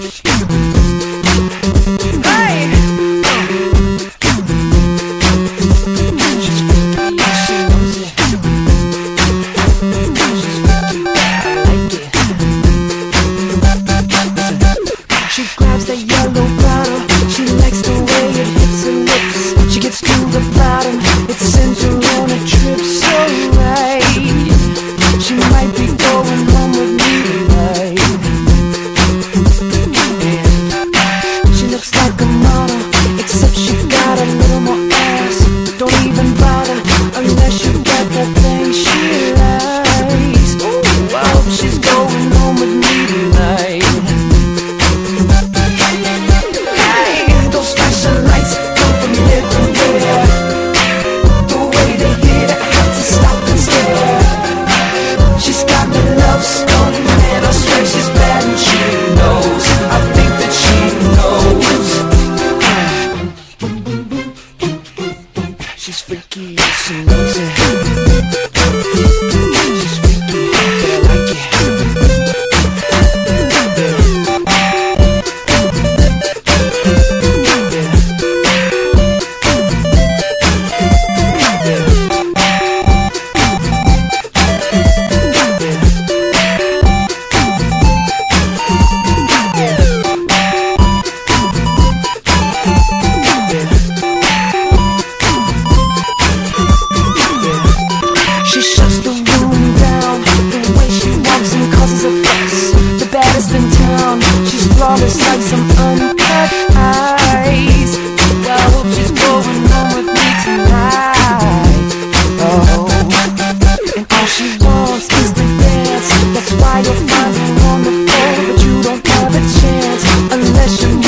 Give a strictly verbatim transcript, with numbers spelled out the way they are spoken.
She's freaky, she knows it. She's freaky, but I like it. She shuts the room down, the way she walks and causes a fuss. The baddest in town, she's flawless like some uncut ice. I hope she's going home with me tonight. Oh, and all she wants is to dance. That's why you'll find her on the floor, but you don't have a chance unless you